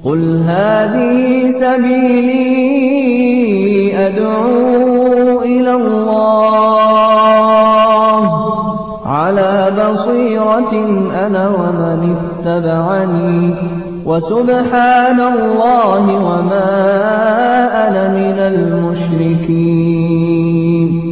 قل هذه سبيلي أدعو إلى الله على بصيرة أنا ومن اتبعني وسبحان الله وما أنا من المشركين.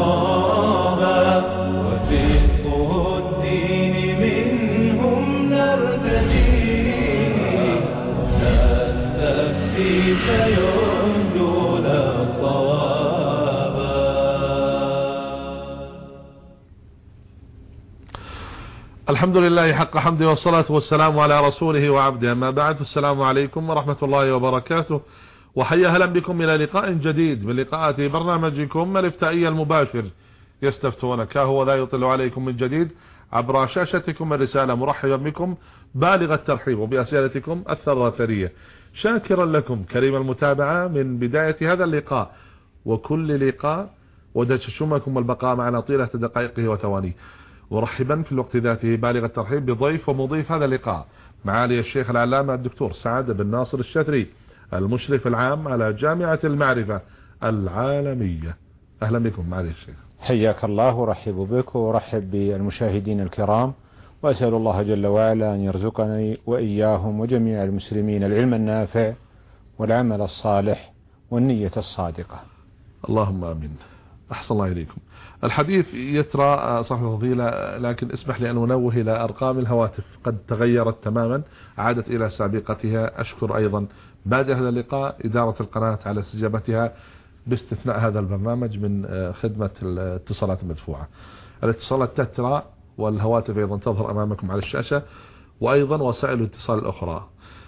الحمد لله حق حمده والصلاة والسلام على رسوله وعبده، أما بعد، السلام عليكم ورحمة الله وبركاته، وحيا أهلا بكم إلى لقاء جديد من لقاءات برنامجكم الافتائي المباشر يستفتونك، هو لا يطل عليكم من جديد عبر شاشتكم الرسالة، مرحبا بكم بالغ الترحيب وبأسئلتكم الثرثرية، شاكرا لكم كريم المتابعة من بداية هذا اللقاء وكل لقاء، ودششمكم البقاء معنا طيلة دقائقه وثوانيه. مرحبا في الوقت ذاته بالغ الترحيب بضيف ومضيف هذا اللقاء، معالي الشيخ العلامة الدكتور سعد بن ناصر الشتري، المشرف العام على جامعة المعرفة العالمية. أهلا بكم معالي الشيخ. حياك الله، ورحب بك ورحب بالمشاهدين الكرام، وأسأل الله جل وعلا أن يرزقني وإياهم وجميع المسلمين العلم النافع والعمل الصالح والنية الصادقة. اللهم آمين. أحسن الله إليكم. الحديث يترى صاحب الفضيلة، لكن اسمح لي أن أنوه إلى أرقام الهواتف قد تغيرت تماما، عادت إلى سابقتها. أشكر أيضا بعد هذا اللقاء إدارة القناة على استجابتها باستثناء هذا البرنامج من خدمة الاتصالات المدفوعة. الاتصالات تترى والهواتف أيضا تظهر أمامكم على الشاشة، وأيضا وسائل الاتصال الأخرى.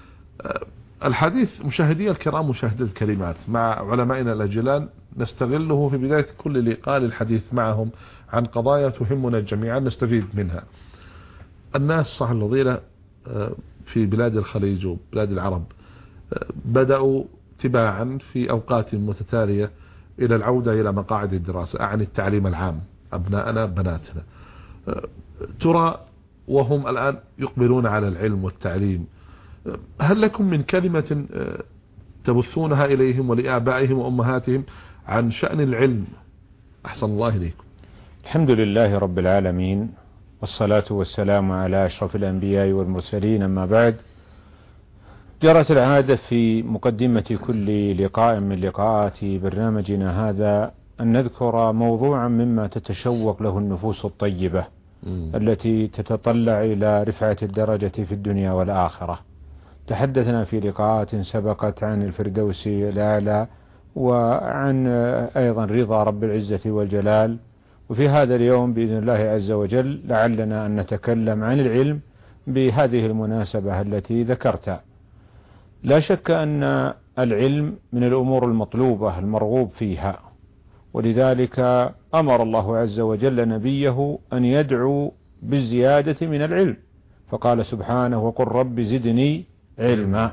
الحديث مشاهدي الكرام مشاهدي الكلمات مع علمائنا الأجلال، نستغله في بداية كل لقاء للحديث معهم عن قضايا تهمنا جميعا نستفيد منها. الناس صاحب الفضيلة في بلاد الخليج وبلاد العرب بدأوا تباعا في أوقات متتالية إلى العودة إلى مقاعد الدراسة، أعني التعليم العام، أبناءنا بناتنا، ترى وهم الآن يقبلون على العلم والتعليم. هل لكم من كلمة تبثونها إليهم ولآبائهم وأمهاتهم عن شأن العلم؟ أحسن الله إليكم. الحمد لله رب العالمين، والصلاة والسلام على أشرف الأنبياء والمرسلين، أما بعد. جرت العادة في مقدمة كل لقاء من لقاءات برنامجنا هذا أن نذكر موضوعا مما تتشوق له النفوس الطيبة التي تتطلع إلى رفعة الدرجة في الدنيا والآخرة. تحدثنا في لقاءات سبقت عن الفردوس الأعلى وعن أيضا رضا رب العزة والجلال، وفي هذا اليوم بإذن الله عز وجل لعلنا أن نتكلم عن العلم بهذه المناسبة التي ذكرتها. لا شك أن العلم من الأمور المطلوبة المرغوب فيها، ولذلك أمر الله عز وجل نبيه أن يدعو بالزيادة من العلم، فقال سبحانه: وقل رب زدني علما.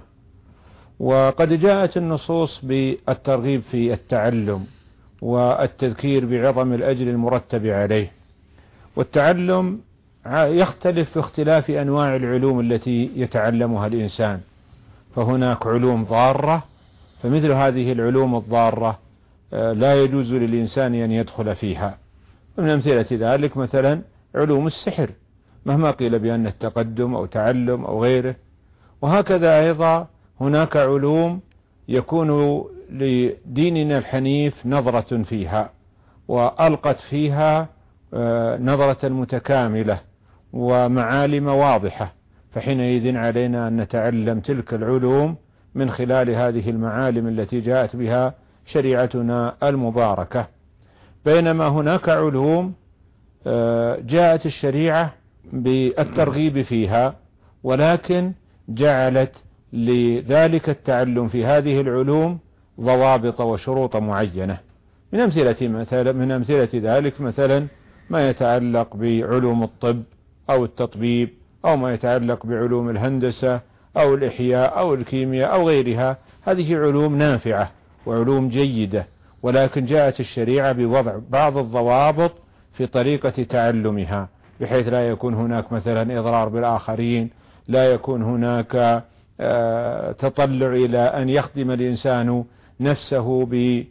وقد جاءت النصوص بالترغيب في التعلم والتذكير بعظم الأجر المرتب عليه. والتعلم يختلف في اختلاف أنواع العلوم التي يتعلمها الإنسان، فهناك علوم ضارة، فمثل هذه العلوم الضارة لا يجوز للإنسان أن يدخل فيها. ومن أمثلة ذلك مثلا علوم السحر، مهما قيل بأن التقدم أو تعلم أو غيره. وهكذا أيضا هناك علوم يكون لديننا الحنيف نظرة فيها، وألقت فيها نظرة متكاملة ومعالم واضحة، فحينئذ علينا أن نتعلم تلك العلوم من خلال هذه المعالم التي جاءت بها شريعتنا المباركة. بينما هناك علوم جاءت الشريعة بالترغيب فيها، ولكن جعلت لذلك التعلم في هذه العلوم ضوابط وشروط معينة. من أمثلة ذلك مثلا ما يتعلق بعلوم الطب أو التطبيب، أو ما يتعلق بعلوم الهندسة أو الإحياء أو الكيمياء أو غيرها. هذه علوم نافعة وعلوم جيدة، ولكن جاءت الشريعة بوضع بعض الضوابط في طريقة تعلمها، بحيث لا يكون هناك مثلا إضرار بالآخرين، لا يكون هناك تطلع إلى أن يخدم الإنسان نفسه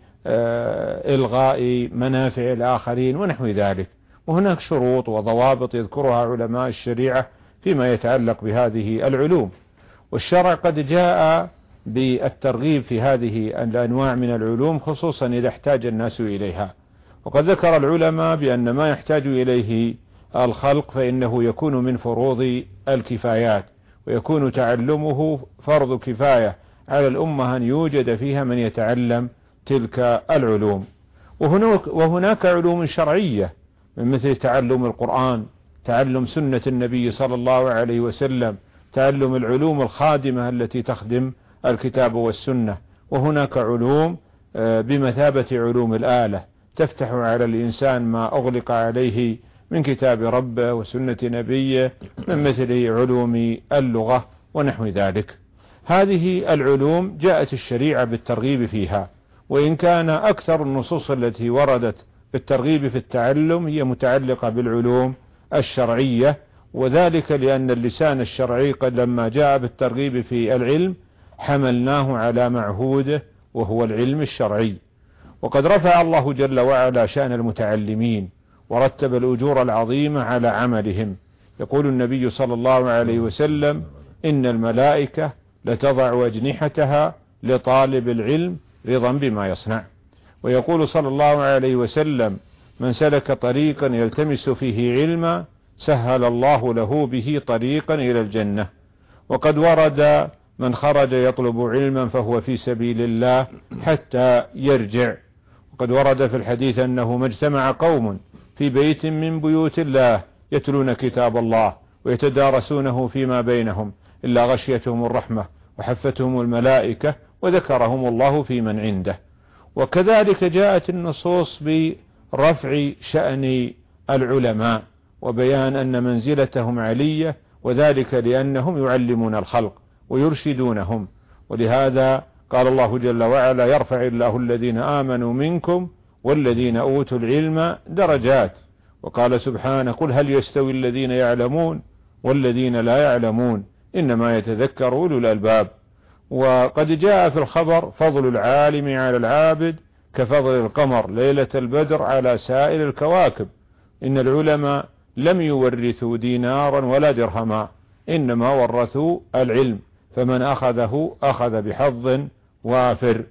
بإلغاء منافع الآخرين ونحو ذلك. وهناك شروط وضوابط يذكرها علماء الشريعة فيما يتعلق بهذه العلوم. والشرع قد جاء بالترغيب في هذه الأنواع من العلوم خصوصا إذا احتاج الناس إليها. وقد ذكر العلماء بأن ما يحتاج إليه الخلق فإنه يكون من فروض الكفايات، ويكون تعلمه فرض كفاية على الأمة أن يوجد فيها من يتعلم تلك العلوم. وهناك علوم شرعية من مثل تعلم القرآن، تعلم سنة النبي صلى الله عليه وسلم، تعلم العلوم الخادمة التي تخدم الكتاب والسنة. وهناك علوم بمثابة علوم الآلة تفتح على الإنسان ما أغلق عليه من كتاب ربه وسنة نبيه من مثل علوم اللغة ونحو ذلك. هذه العلوم جاءت الشريعة بالترغيب فيها، وإن كان أكثر النصوص التي وردت بالترغيب في التعلم هي متعلقة بالعلوم الشرعية، وذلك لأن اللسان الشرعي قد لما جاء بالترغيب في العلم حملناه على معهوده وهو العلم الشرعي. وقد رفع الله جل وعلا شأن المتعلمين ورتب الأجور العظيمة على عملهم. يقول النبي صلى الله عليه وسلم: إن الملائكة لتضع أجنحتها لطالب العلم رضا بما يصنع. ويقول صلى الله عليه وسلم: من سلك طريقا يلتمس فيه علما سهل الله له به طريقا إلى الجنة. وقد ورد: من خرج يطلب علما فهو في سبيل الله حتى يرجع. وقد ورد في الحديث أنه ما اجتمع قوم في بيت من بيوت الله يتلون كتاب الله ويتدارسونه فيما بينهم إلا غشيتهم الرحمة وحفتهم الملائكة وذكرهم الله في من عنده. وكذلك جاءت النصوص برفع شأن العلماء وبيان أن منزلتهم علية، وذلك لأنهم يعلمون الخلق ويرشدونهم. ولهذا قال الله جل وعلا: يرفع الله الذين آمنوا منكم والذين أوتوا العلم درجات. وقال سبحانه: قل هل يستوي الذين يعلمون والذين لا يعلمون إنما يتذكر أولو الألباب. وقد جاء في الخبر: فضل العالم على العابد كفضل القمر ليلة البدر على سائر الكواكب. إن العلماء لم يورثوا دينارا ولا درهما، إنما ورثوا العلم، فمن أخذه أخذ بحظ وافر.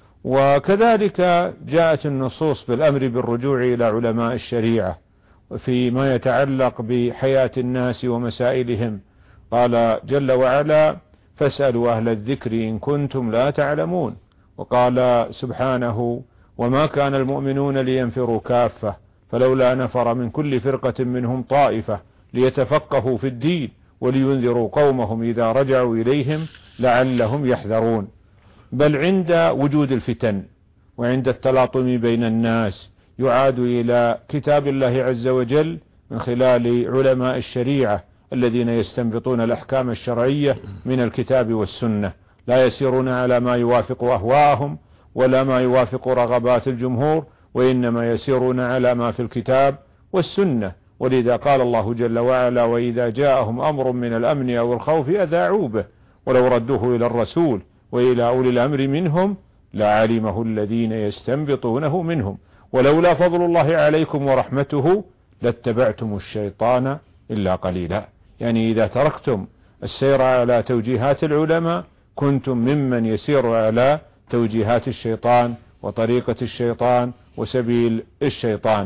وكذلك جاءت النصوص بالأمر بالرجوع إلى علماء الشريعة فيما يتعلق بحياة الناس ومسائلهم. قال جل وعلا: فاسألوا أهل الذكر إن كنتم لا تعلمون. وقال سبحانه: وما كان المؤمنون لينفروا كافة فلولا نفر من كل فرقة منهم طائفة ليتفقهوا في الدين ولينذروا قومهم إذا رجعوا إليهم لعلهم يحذرون. بل عند وجود الفتن وعند التلاطم بين الناس يعاد إلى كتاب الله عز وجل من خلال علماء الشريعة الذين يستنبطون الأحكام الشرعية من الكتاب والسنة، لا يسيرون على ما يوافق أهواءهم ولا ما يوافق رغبات الجمهور، وإنما يسيرون على ما في الكتاب والسنة. ولذا قال الله جل وعلا: وإذا جاءهم أمر من الأمن أو الخوف أذاعوا به ولو ردوه إلى الرسول وإلى أولي الأمر منهم لعلمه الذين يستنبطونه منهم ولولا فضل الله عليكم ورحمته لاتبعتم الشيطان إلا قليلا. يعني إذا تركتم السير على توجيهات العلماء كنتم ممن يسير على توجيهات الشيطان وطريقة الشيطان وسبيل الشيطان.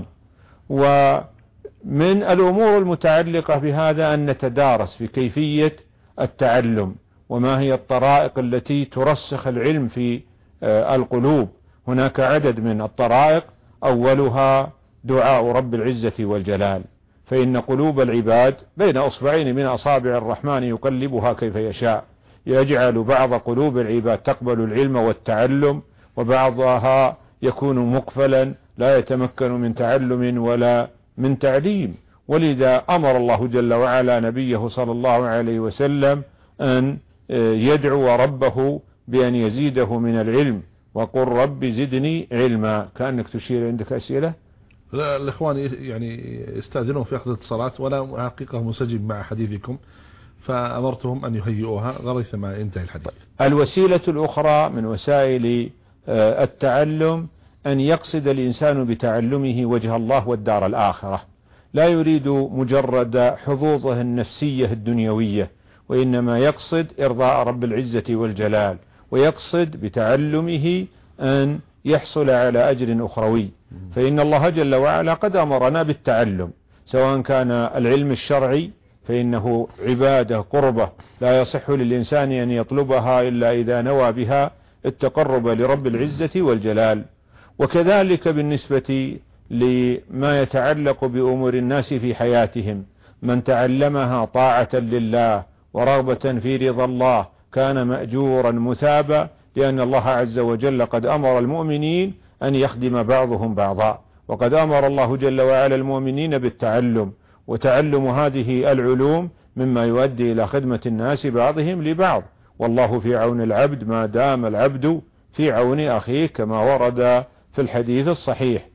ومن الأمور المتعلقة بهذا أن نتدارس في كيفية التعلم وما هي الطرائق التي ترسخ العلم في القلوب. هناك عدد من الطرائق، أولها دعاء رب العزة والجلال، فإن قلوب العباد بين أصبعين من أصابع الرحمن يقلبها كيف يشاء، يجعل بعض قلوب العباد تقبل العلم والتعلم وبعضها يكون مقفلا لا يتمكن من تعلم ولا من تعليم. ولذا أمر الله جل وعلا نبيه صلى الله عليه وسلم أن يدعو ربه بأن يزيده من العلم، وقل رب زدني علما. كأنك تشير، عندك أسئلة؟ لا، الإخوان يعني يستأذنون في أخذ الاتصالات ولا حقيقة مسجل مع حديثكم، فأمرتهم أن يهيئوها غريث ما ينتهي الحديث. الوسيلة الأخرى من وسائل التعلم أن يقصد الإنسان بتعلمه وجه الله والدار الآخرة، لا يريد مجرد حظوظه النفسية الدنيوية، وإنما يقصد إرضاء رب العزة والجلال، ويقصد بتعلمه أن يحصل على أجر أخروي. فإن الله جل وعلا قد أمرنا بالتعلم، سواء كان العلم الشرعي فإنه عبادة قربة لا يصح للإنسان أن يطلبها إلا إذا نوى بها التقرب لرب العزة والجلال. وكذلك بالنسبة لما يتعلق بأمور الناس في حياتهم، من تعلمها طاعة لله ورغبة في رضا الله كان مأجورا مثابا، لأن الله عز وجل قد أمر المؤمنين أن يخدم بعضهم بعضا، وقد أمر الله جل وعلا المؤمنين بالتعلم، وتعلم هذه العلوم مما يؤدي إلى خدمة الناس بعضهم لبعض، والله في عون العبد ما دام العبد في عون أخيه كما ورد في الحديث الصحيح.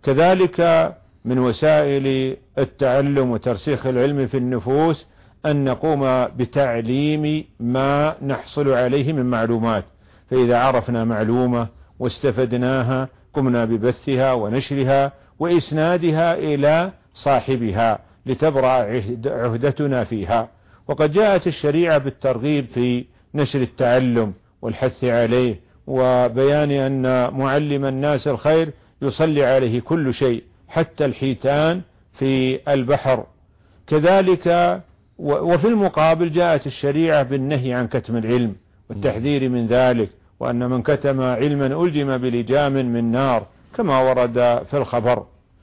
كذلك من وسائل التعلم وترسيخ العلم في النفوس أن نقوم بتعليم ما نحصل عليه من معلومات، فإذا عرفنا معلومة واستفدناها قمنا ببثها ونشرها وإسنادها إلى صاحبها لتبرأ عهدتنا فيها. وقد جاءت الشريعة بالترغيب في نشر التعلم والحث عليه، وبيان أن معلم الناس الخير يصلي عليه كل شيء حتى الحيتان في البحر. كذلك وفي المقابل جاءت الشريعة بالنهي عن كتم العلم والتحذير من ذلك، وأن من كتم علما ألجم بلجام من نار كما ورد في الخبر.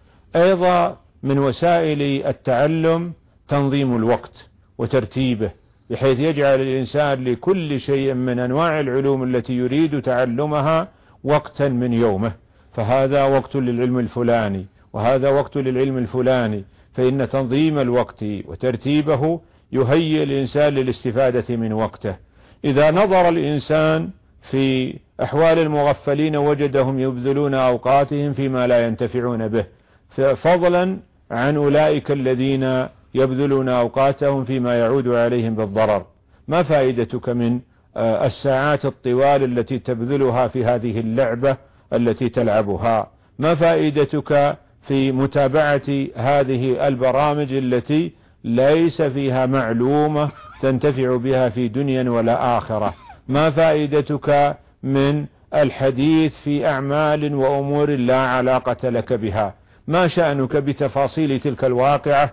أيضا من وسائل التعلم تنظيم الوقت وترتيبه، بحيث يجعل الإنسان لكل شيء من أنواع العلوم التي يريد تعلمها وقتا من يومه، فهذا وقت للعلم الفلاني وهذا وقت للعلم الفلاني، فإن تنظيم الوقت وترتيبه يهيئ الإنسان للاستفادة من وقته. إذا نظر الإنسان في أحوال المغفلين وجدهم يبذلون أوقاتهم فيما لا ينتفعون به، فضلا عن أولئك الذين يبذلون أوقاتهم فيما يعود عليهم بالضرر. ما فائدتك من الساعات الطوال التي تبذلها في هذه اللعبة التي تلعبها؟ ما فائدتك في متابعة هذه البرامج التي ليس فيها معلومة تنتفع بها في دنيا ولا آخرة؟ ما فائدتك من الحديث في أعمال وأمور لا علاقة لك بها؟ ما شأنك بتفاصيل تلك الواقعة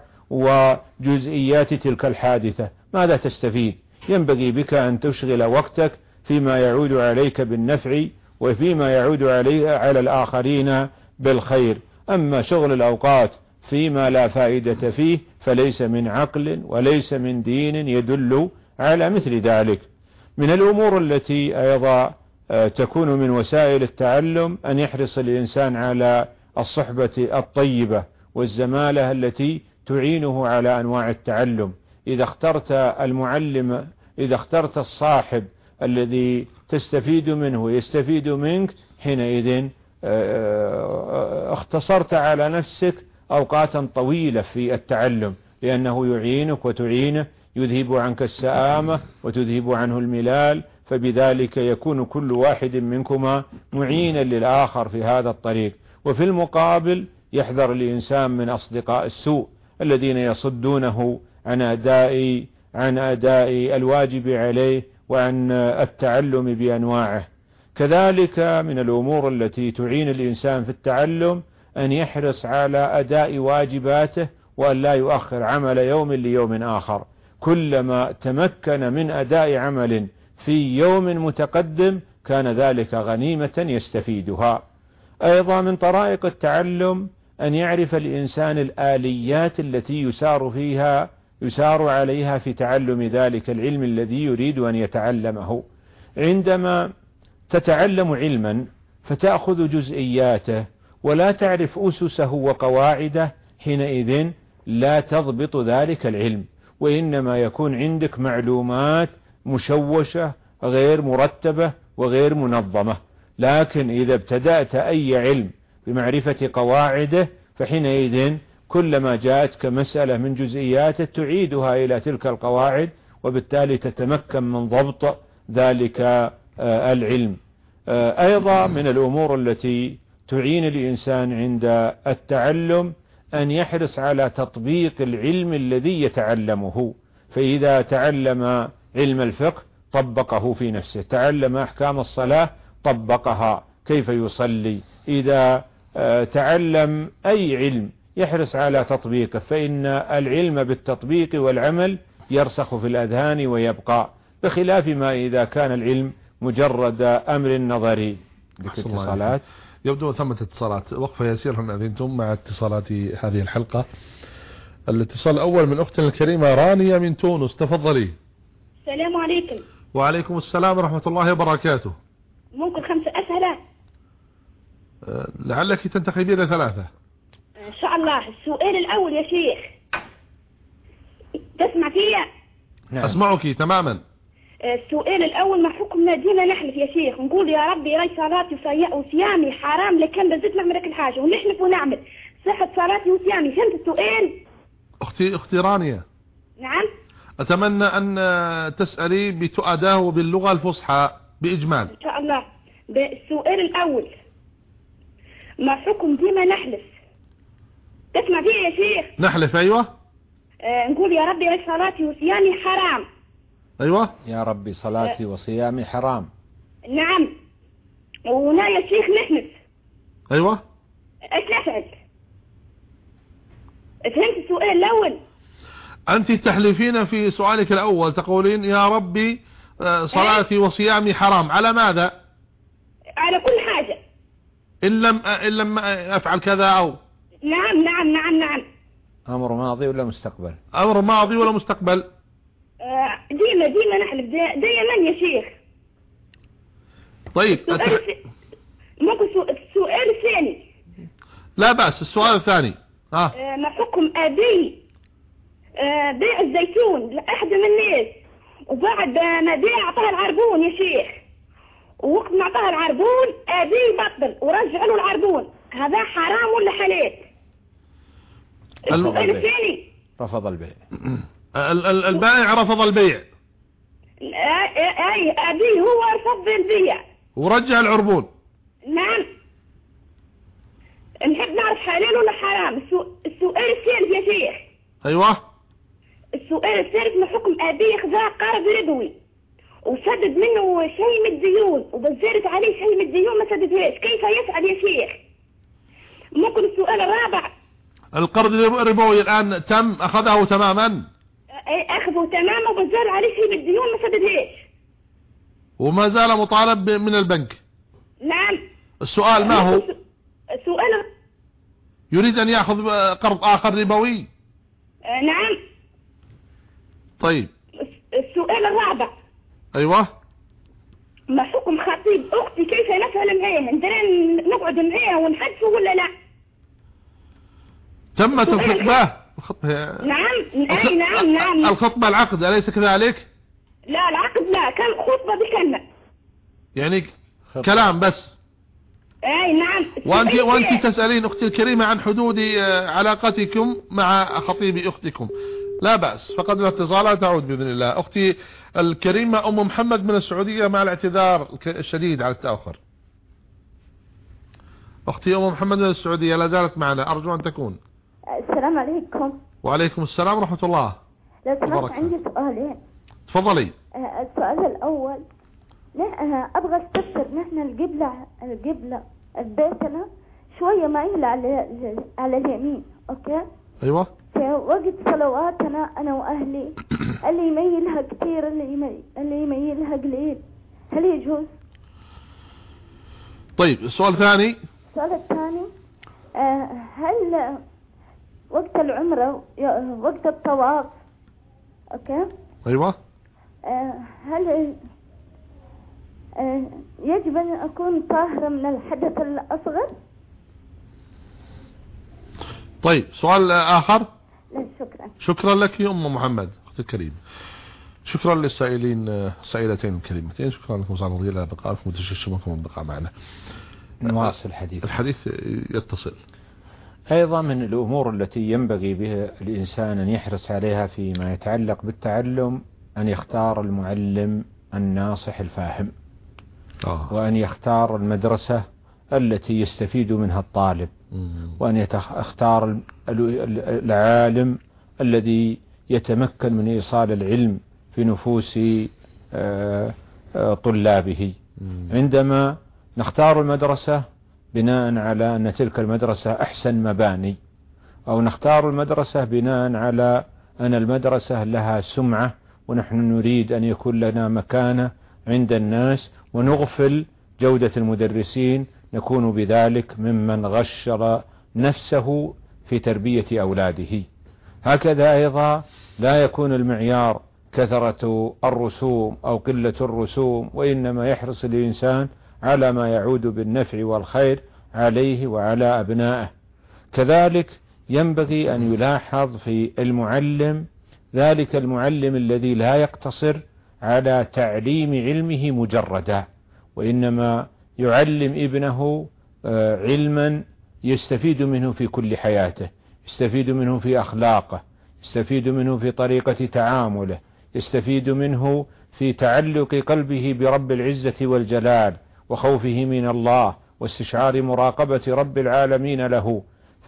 وجزئيات تلك الحادثة؟ ماذا تستفيد؟ ينبغي بك أن تشغل وقتك فيما يعود عليك بالنفع وفيما يعود على الآخرين بالخير. أما شغل الأوقات فيما لا فائدة فيه فليس من عقل وليس من دين يدل على مثل ذلك. من الأمور التي أيضا تكون من وسائل التعلم أن يحرص الإنسان على الصحبة الطيبة والزمالة التي تعينه على أنواع التعلم. إذا اخترت المعلم، إذا اخترت الصاحب الذي تستفيد منه يستفيد منك، حينئذ اختصرت على نفسك أوقاتا طويلة في التعلم، لأنه يعينك وتعينه، يذهب عنك السآمة وتذهب عنه الملال، فبذلك يكون كل واحد منكما معينا للآخر في هذا الطريق. وفي المقابل يحذر الإنسان من أصدقاء السوء الذين يصدونه عن أداء الواجب عليه وعن التعلم بأنواعه. كذلك من الأمور التي تعين الإنسان في التعلم أن يحرص على أداء واجباته وأن لا يؤخر عمل يوم ليوم آخر. كلما تمكن من أداء عمل في يوم متقدم كان ذلك غنيمة يستفيدها. أيضا من طرائق التعلم أن يعرف الإنسان الآليات التي يسار عليها في تعلم ذلك العلم الذي يريد أن يتعلمه. عندما تتعلم علما فتأخذ جزئياته ولا تعرف أسسه وقواعده، حينئذ لا تضبط ذلك العلم، وإنما يكون عندك معلومات مشوشة غير مرتبة وغير منظمة. لكن إذا ابتدأت أي علم بمعرفة قواعده فحينئذ كلما جاءتك مسألة من جزئياته تعيدها إلى تلك القواعد وبالتالي تتمكن من ضبط ذلك العلم. أيضا من الأمور التي تعين الإنسان عند التعلم أن يحرص على تطبيق العلم الذي يتعلمه. فإذا تعلم علم الفقه طبقه في نفسه، تعلم أحكام الصلاة طبقها كيف يصلي، إذا تعلم أي علم يحرص على تطبيقه، فإن العلم بالتطبيق والعمل يرسخ في الأذهان ويبقى، بخلاف ما إذا كان العلم مجرد أمر نظري. اتصالات يبدو ثمة اتصالات، وقفة يسير هن أذنتم مع اتصالات هذه الحلقة. الاتصال الأول من أختنا الكريمة رانيا من تونس، تفضلي. السلام عليكم. وعليكم السلام ورحمة الله وبركاته. ممكن 5 أسئلة؟ لعلك تنتخبين 3 إن شاء الله. السؤال الأول يا شيخ، تسمع فيا؟ نعم. أسمعك تماما. السؤال الأول، ما حكمنا ديما نحلف يا شيخ، نقول يا ربي راي صلاتي وصيامي حرام لكن بزيت نعمل لك الحاجة، ونحلف ونعمل صحة صلاتي وصيامي. فهمت السؤال؟ أختي رانيا. نعم. أتمنى أن تسألي بتؤداه وباللغة الفصحى بإجمال إن شاء الله. السؤال الأول، ما حكم ديما نحلف؟ تسمع فيا يا شيخ؟ نحلف. أيوة. نقول يا ربي راي صلاتي وصيامي حرام. أيوة. يا ربي صلاتي وصيامي حرام. نعم. ونا يا شيخ نحلف. أيوة. ايش نفعل؟ فهمت السؤال الأول؟ أنت تحلفين في سؤالك الأول تقولين يا ربي صلاتي وصيامي حرام، على ماذا؟ على كل حاجة. إن لم أفعل كذا أو. نعم نعم نعم نعم. أمر ماضي ولا مستقبل؟ أمر ماضي ولا مستقبل؟ ديما نحلف دايما يا شيخ. طيب ممكن السؤال الثاني؟ لا بأس. السؤال الثاني ما حكم أبي بيع الزيتون لأحد من الناس، وبعد ما بيع أعطاه العربون يا شيخ، ووقت ما أعطاه العربون أبي بطل ورجع له العربون، هذا حرام ولا حلال؟ السؤال الثاني، رفض البيع. البائع رفض البيع. أي أبي هو رفض البيع ورجع العربون. نعم. نحب نعرف حلال ولا حرام. السؤال الثالث يا شيخ. أيوة. السؤال الثالث، ما حكم أبي خذا قرض ربوي وسدد منه شيء من الديون، وبزرت عليه شيء من الديون ما سددهاش، كيف يفعل يا شيخ؟ ممكن السؤال الرابع، القرض الربوي الآن أخذه تماما؟ أخذه تماما وبزر عليه شيء من الديون ما سددهاش، وما زال مطالب من البنك. نعم. السؤال ما هو؟ السؤال يريد أن يأخذ قرض آخر ربوي. نعم. طيب السؤال الرابع. أيوة. ما حكم خطيب أختي، كيف نفعل معاه؟ نقعد معاه ونحدثه ولا لا؟ تمت الخطبة. نعم. أي نعم. الخطبة العقد أليس كذلك؟ لا العقد لا، كان خطبة بكلمة يعني كلام بس. اي نعم. وانت تسألين اختي الكريمة عن حدود علاقتكم مع خطيب اختكم. لا بأس، فقد الاتصال تعود بإذن الله. اختي الكريمة ام محمد من السعودية، مع الاعتذار الشديد على التأخر. اختي ام محمد من السعودية لا زالت معنا، ارجو ان تكون. السلام عليكم. وعليكم السلام ورحمة الله. لو سمحت عندي سؤالين. تفضلي. السؤال الاول، ابغى استفسر، نحن القبلة بيتنا شوية مايل على اليمين، اوكي؟ ايوه. في وقت صلواتنا انا واهلي اللي يميلها كثير اللي يميلها قليل، هل يجوز؟ طيب السؤال الثاني. السؤال الثاني، هل وقت العمرة وقت الطواف، اوكي؟ ايوه. هل يجب ان اكون طاهرة من الحدث الاصغر؟ طيب سؤال اخر. لا شكرا. شكرا لك يا ام محمد اختي الكريم. شكرا للسائلين السائلتين الكريمتين. شكرا لكم سعادة الله الى بقائكم وتشرفكم بالبقاء معنا. نواصل الحديث يتصل. أيضا من الأمور التي ينبغي بها الإنسان أن يحرص عليها فيما يتعلق بالتعلم أن يختار المعلم الناصح الفاهم، وأن يختار المدرسة التي يستفيد منها الطالب، وأن يختار العالم الذي يتمكن من إيصال العلم في نفوس طلابه. عندما نختار المدرسة بناء على أن تلك المدرسة أحسن مباني، أو نختار المدرسة بناء على أن المدرسة لها سمعة ونحن نريد أن يكون لنا مكانة عند الناس، ونغفل جودة المدرسين، نكون بذلك ممن غشر نفسه في تربية أولاده. هكذا أيضا لا يكون المعيار كثرة الرسوم أو قلة الرسوم، وإنما يحرص الإنسان على ما يعود بالنفع والخير عليه وعلى أبنائه. كذلك ينبغي أن يلاحظ في المعلم ذلك المعلم الذي لا يقتصر على تعليم علمه مجردا، وإنما يعلم ابنه علما يستفيد منه في كل حياته، يستفيد منه في أخلاقه، يستفيد منه في طريقة تعامله، يستفيد منه في تعلق قلبه برب العزة والجلال وخوفه من الله واستشعار مراقبة رب العالمين له.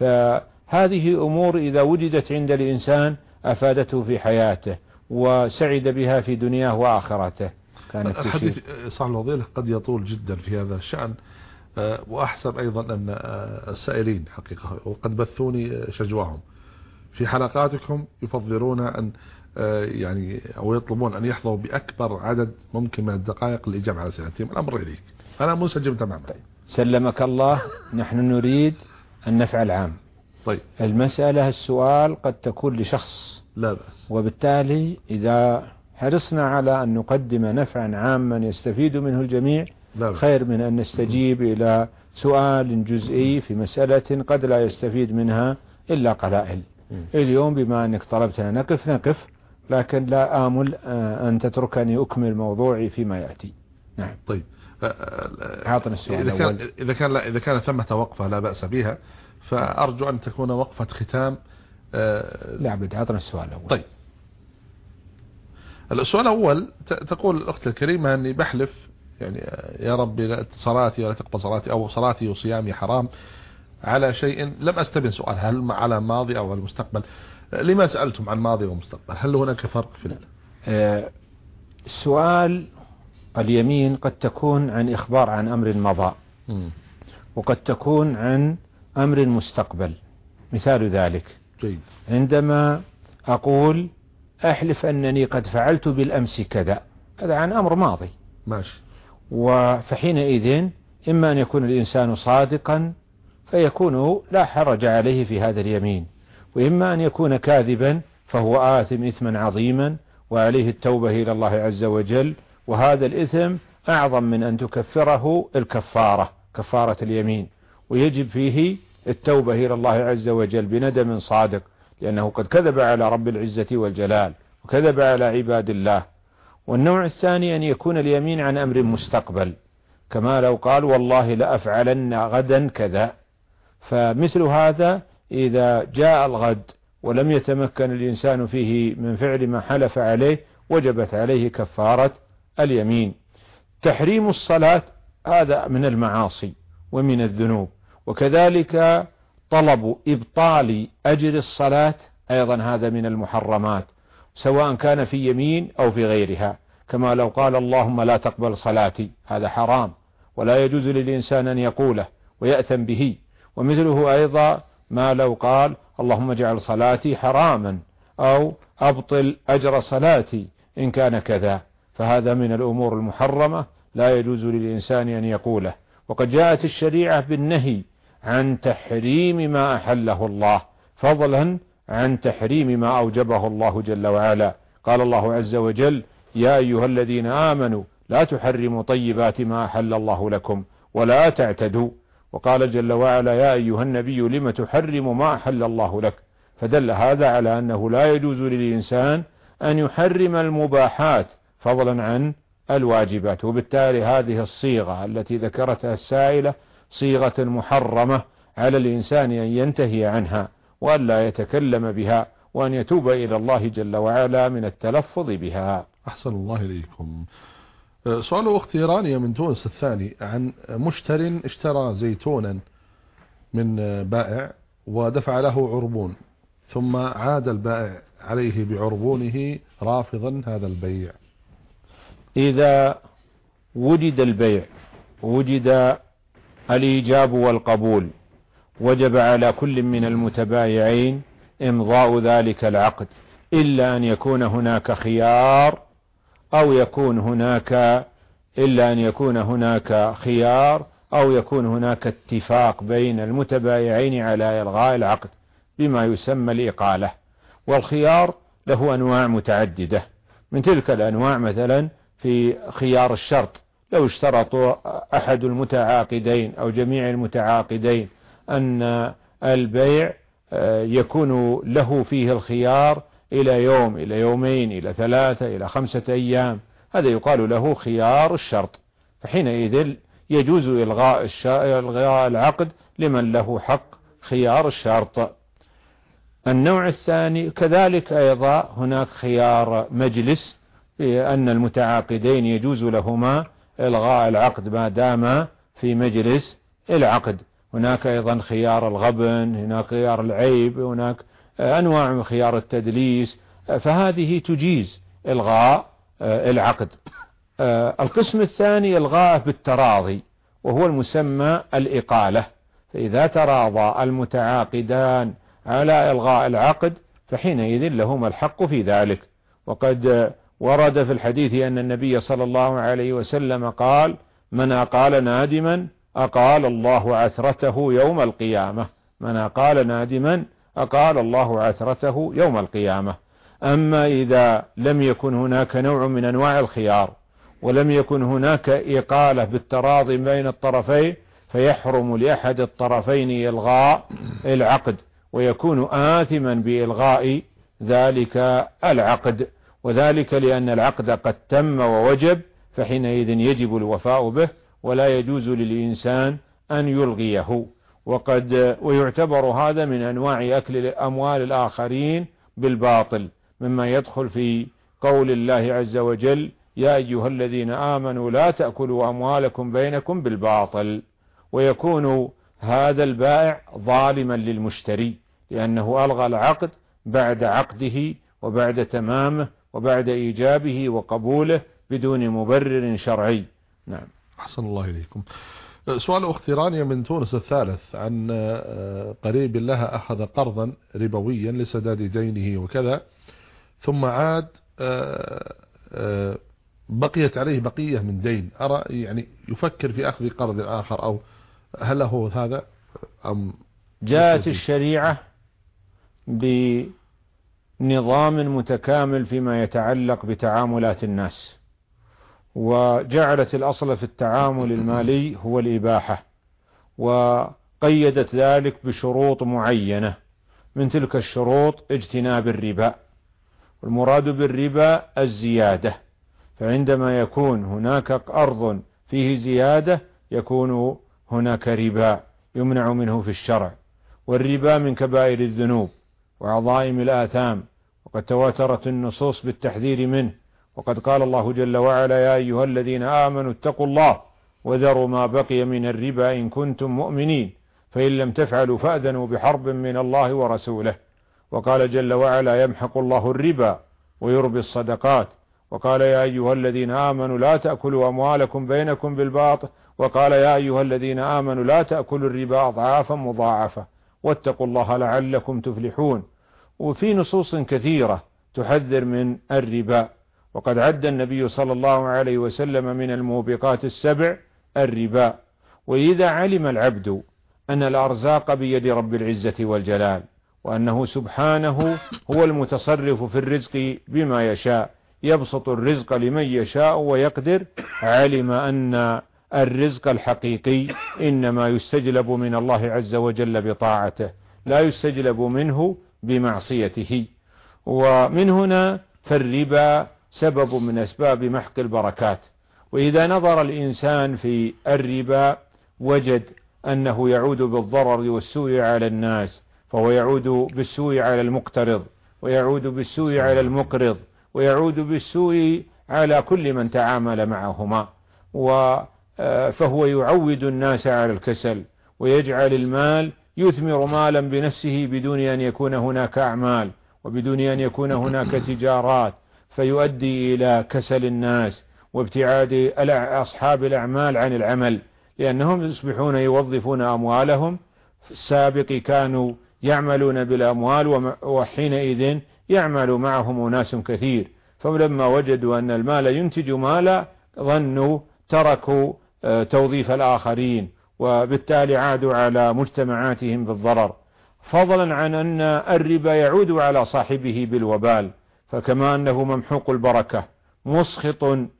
فهذه أمور إذا وجدت عند الإنسان أفادته في حياته وسعد بها في دنياه وآخرته. الحديث صاحب الفضيلة قد يطول جدا في هذا الشأن، وأحسب أيضا أن السائلين حقيقة وقد بثوني شجواهم في حلقاتكم يفضلون أن يعني أو يطلبون أن يحظوا بأكبر عدد ممكن من الدقائق للإجابة على أسئلتهم. الأمر إليك، أنا منسجم تماما. سلمك الله. نحن نريد النفع العام. طيب، المسألة السؤال قد تكون لشخص، لا بأس، وبالتالي إذا حرصنا على أن نقدم نفعا عاما يستفيد منه الجميع خير من أن نستجيب إلى سؤال جزئي في مسألة قد لا يستفيد منها إلا قلائل. اليوم بما أنك طلبتنا نقف، لكن لا آمل أن تتركني أكمل موضوعي فيما يأتي. نعم. طيب، أعطنا السؤال الأول. إذا كان ثمة وقفة لا بأس بها، فأرجو أن تكون وقفة ختام. لا عبد، أعطنا السؤال الأول. طيب، السؤال الأول تقول الأخت الكريمة أني بحلف يعني يا ربي صلاتي ولا تقبل صلاتي، أو صلاتي وصيامي حرام على شيء لم أستبن سؤال هل على ماضي أو المستقبل. لما سألتم عن ماضي ومستقبل؟ هل هناك فرق في السؤال؟ اليمين قد تكون عن إخبار عن أمر مضى، وقد تكون عن أمر مستقبل. مثال ذلك جيد. عندما أقول أحلف أنني قد فعلت بالأمس كذا، هذا عن أمر ماضي، ماشي. فحينئذ إما أن يكون الإنسان صادقا فيكون لا حرج عليه في هذا اليمين، وإما أن يكون كاذبا فهو آثم إثما عظيما وعليه التوبة إلى الله عز وجل، وهذا الإثم أعظم من أن تكفره الكفارة، كفارة اليمين، ويجب فيه التوبة إلى الله عز وجل بندم صادق، لأنه قد كذب على رب العزة والجلال وكذب على عباد الله. والنوع الثاني أن يكون اليمين عن أمر مستقبل، كما لو قال والله لأفعلن غدا كذا، فمثل هذا إذا جاء الغد ولم يتمكن الإنسان فيه من فعل ما حلف عليه وجبت عليه كفارة اليمين. تحريم الصلاة هذا من المعاصي ومن الذنوب، وكذلك طلب إبطال أجر الصلاة أيضا هذا من المحرمات، سواء كان في يمين أو في غيرها، كما لو قال اللهم لا تقبل صلاتي، هذا حرام ولا يجوز للإنسان أن يقوله ويأثم به. ومثله أيضا ما لو قال اللهم اجعل صلاتي حراما، أو أبطل أجر صلاتي إن كان كذا، فهذا من الأمور المحرمة لا يجوز للإنسان أن يقوله. وقد جاءت الشريعة بالنهي عن تحريم ما أحله الله، فضلا عن تحريم ما أوجبه الله جل وعلا. قال الله عز وجل يا أيها الذين آمنوا لا تحرموا طيبات ما أحل الله لكم ولا تعتدوا. وقال جل وعلا يا أيها النبي لم تحرم ما أحل الله لك، فدل هذا على أنه لا يجوز للإنسان أن يحرم المباحات فضلا عن الواجبات. وبالتالي هذه الصيغة التي ذكرتها السائلة صيغة محرمة، على الإنسان أن ينتهي عنها وأن لا يتكلم بها، وأن يتوب إلى الله جل وعلا من التلفظ بها. أحسن الله إليكم. سؤال أختي رانيا من تونس الثاني عن مشتر اشترى زيتونا من بائع ودفع له عربون، ثم عاد البائع عليه بعربونه رافضا هذا البيع. إذا وجد البيع وجد الإيجاب والقبول وجب على كل من المتبايعين إمضاء ذلك العقد، إلا أن يكون هناك خيار أو يكون هناك اتفاق بين المتبايعين على إلغاء العقد بما يسمى الإقالة. والخيار له أنواع متعددة، من تلك الأنواع مثلا في خيار الشرط، لو اشترطوا أحد المتعاقدين أو جميع المتعاقدين أن البيع يكون له فيه الخيار إلى يوم إلى يومين إلى 3 إلى 5 أيام، هذا يقال له خيار الشرط، فحينئذ يجوز إلغاء العقد لمن له حق خيار الشرط. النوع الثاني كذلك أيضا هناك خيار مجلس، أن المتعاقدين يجوز لهما إلغاء العقد ما دام في مجلس العقد. هناك أيضا خيار الغبن، هناك خيار العيب، هناك أنواع من خيار التدليس، فهذه تجيز إلغاء العقد. القسم الثاني إلغاءه بالتراضي، وهو المسمى الإقالة، فإذا تراضى المتعاقدان على إلغاء العقد فحينئذ لهما الحق في ذلك. وقد ورد في الحديث أن النبي صلى الله عليه وسلم قال: من أقال نادما أقال الله عثرته يوم القيامة. من أقال نادما أقال الله عثرته يوم القيامة. أما إذا لم يكن هناك نوع من أنواع الخيار ولم يكن هناك إقالة بالتراضي بين الطرفين، فيحرم لأحد الطرفين إلغاء العقد، ويكون آثما بإلغاء ذلك العقد، وذلك لأن العقد قد تم ووجب، فحينئذ يجب الوفاء به ولا يجوز للإنسان أن يلغيه. ويعتبر هذا من أنواع أكل أموال الآخرين بالباطل، مما يدخل في قول الله عز وجل: يا أيها الذين آمنوا لا تأكلوا أموالكم بينكم بالباطل. ويكون هذا البائع ظالما للمشتري، لأنه ألغى العقد بعد عقده وبعد تمامه وبعد إيجابه وقبوله بدون مبرر شرعي. نعم. أحسن الله إليكم. سؤال أختي رانيا من تونس الثالث عن قريب لها أخذ قرضا ربويا لسداد دينه وكذا، ثم عاد بقيت عليه بقية من دين، أرى يعني يفكر في أخذ قرض آخر، أو هل له هذا أم؟ جاءت الشريعة بنظام متكامل فيما يتعلق بتعاملات الناس، وجعلت الأصل في التعامل المالي هو الإباحة، وقيدت ذلك بشروط معينة. من تلك الشروط اجتناب الربا، والمراد بالربا الزيادة، فعندما يكون هناك أرض فيه زيادة يكون هناك ربا يمنع منه في الشرع. والربا من كبائر الذنوب وعظائم الآثام، وقد تواترت النصوص بالتحذير منه، وقد قال الله جل وعلا: يا أيها الذين آمنوا اتقوا الله وذروا ما بقي من الربا إن كنتم مؤمنين، فإن لم تفعلوا فأذنوا بحرب من الله ورسوله. وقال جل وعلا: يمحق الله الربا ويربي الصدقات. وقال: يا أيها الذين آمنوا لا تأكلوا أموالكم بينكم بالباطل. وقال: يا أيها الذين آمنوا لا تأكلوا الربا أضعافا مضاعفة واتقوا الله لعلكم تفلحون. وفي نصوص كثيرة تحذر من الربا، وقد عد النبي صلى الله عليه وسلم من الموبقات 7 الربا. وإذا علم العبد أن الأرزاق بيد رب العزة والجلال، وأنه سبحانه هو المتصرف في الرزق بما يشاء، يبسط الرزق لمن يشاء ويقدر، علم أن الرزق الحقيقي إنما يستجلب من الله عز وجل بطاعته، لا يستجلب منه بمعصيته. ومن هنا فالربا سبب من أسباب محق البركات. وإذا نظر الإنسان في الربا وجد أنه يعود بالضرر والسوء على الناس، فهو يعود بالسوء على المقترض، ويعود بالسوء على المقرض، ويعود بالسوء على كل من تعامل معهما. فهو يعود الناس على الكسل، ويجعل المال يثمر مالا بنفسه بدون أن يكون هناك أعمال وبدون أن يكون هناك تجارات، فيؤدي إلى كسل الناس وابتعاد أصحاب الأعمال عن العمل، لأنهم يصبحون يوظفون أموالهم. السابق كانوا يعملون بالأموال، وحينئذ يعمل معهم أناس كثير، فلما وجدوا أن المال ينتج مالا ظنوا تركوا توظيف الآخرين، وبالتالي عادوا على مجتمعاتهم بالضرر، فضلا عن أن الربا يعود على صاحبه بالوبال، فكما أنه ممحوق البركة مسخط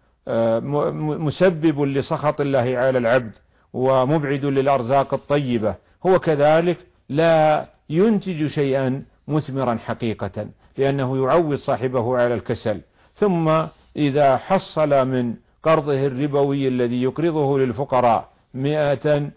مسبب لسخط الله على العبد ومبعد للأرزاق الطيبة، هو كذلك لا ينتج شيئا مثمرا حقيقة، لأنه يعود صاحبه على الكسل. ثم إذا حصل من قرضه الربوي الذي يقرضه للفقراء 100